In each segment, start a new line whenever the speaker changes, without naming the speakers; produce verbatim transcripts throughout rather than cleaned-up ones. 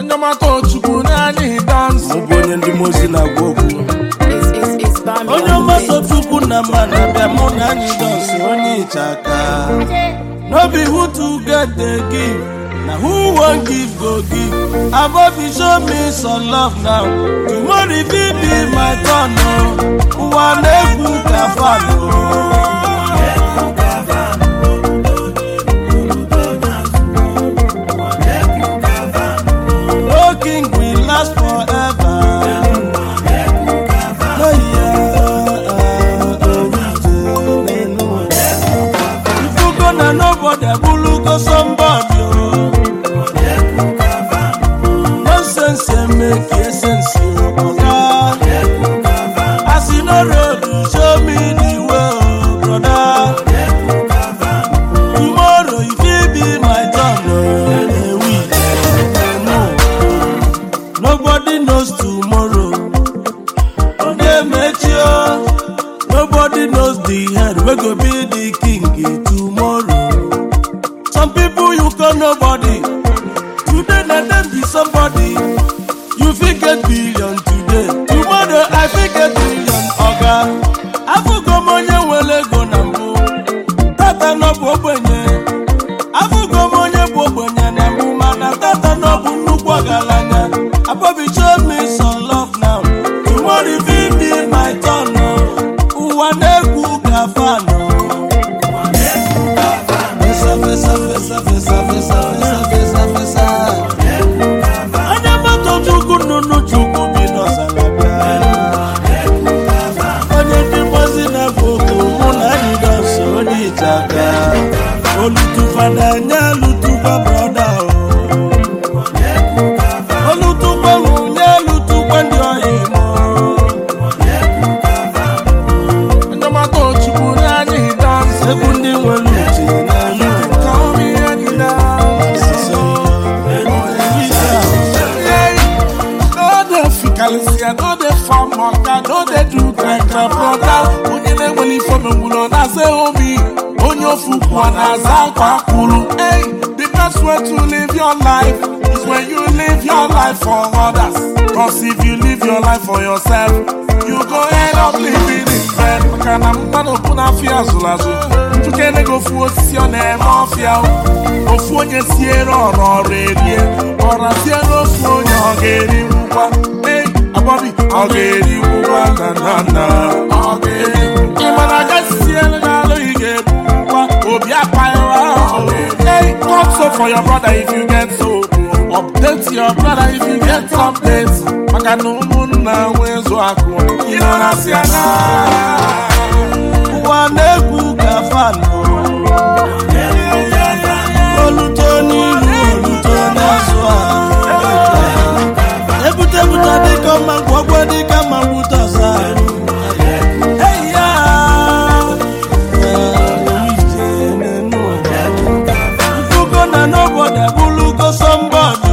Onyamato chukwu nani dance.
Mbonye ndi mozi na goku. Onyamato chukwu na mana be mo nani dance oni chaka. No be who to get the give, now who won't give go give. Above show me some love now. Tomorrow it be my turn no. One day who can follow. Last forever. No, yeah, if you gonna nobody, will go somebody. Nonsense, make essence. I see no road to show me the way, brother. Tomorrow, if it be my turn, nobody knows tomorrow. They met you. Nobody knows the head. We go be the king tomorrow. Some people you call nobody. Today let them be somebody. You forget billion today. Tomorrow I forget billion. Oga. I forgot money wele go nambu. Tata no bobenye. I forgot money bobenye nambu mana. Tata no bunu kwa galanya. Above show me some love now. Tomorrow if it be my turn no. Uwane kuka fano. Fesa fesa fesa fesa fesa fesa fesa fesa. Onyamato chukwu nunu chukwu bino salabia. Onye ndi mozi na boko muna ni danso ni chaka. Olutu fada nya lutu kwa brother o.
I know they farm work, I know they do like my brother. Onye ne weli for me wulo na se omi. Onyo fuku na zakwa kulu. Hey, the best way to live your life is when you live your life for others. Cause if you live your life for yourself, you go end up living in bed. Makana mbano puna fia zulazu. Tukene go fu osisi one mafia. Ofu onye siero oro rerie. Ora siero ofu onye ogeri mkwa. Hey, Bobby, I'll get you one, na na na. I'll get you. Even I just see a little you get one. Oh, be a pirate. Hey, come so for your brother if you get so. Update your brother if you get updates. I can no moon now, where's what? You know, I see a one day, who can follow. Olutoni, Olutoni, as well. Ebuta buta di kama gwagwa di kama buta sa. Hey ya. You gonna nobody, bulu go somebody.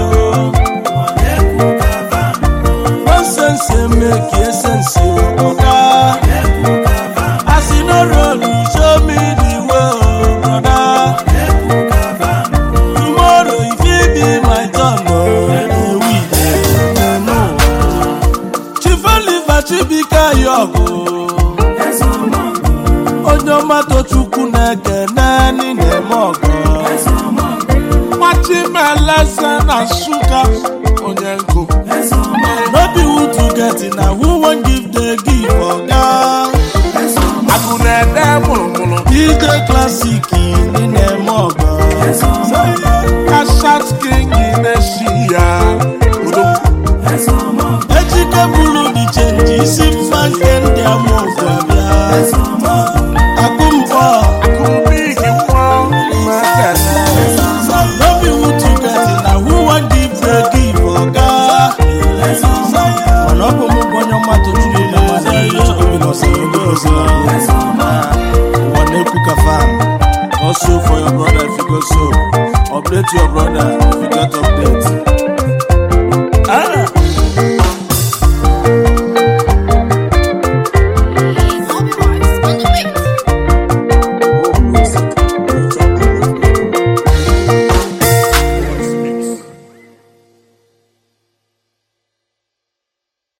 Nonsense make essence. Oga. I see no road, show me the way, brother. Tomorrow if it be my turn, Chibika yogo Onyamato chukwu neke nani nemogo Machi melese na suka Onyenko No be who to get it now who won't give the give oga Akunede mulumulu D J Classic ni nemogo Kashat King in the Shia Echike bulu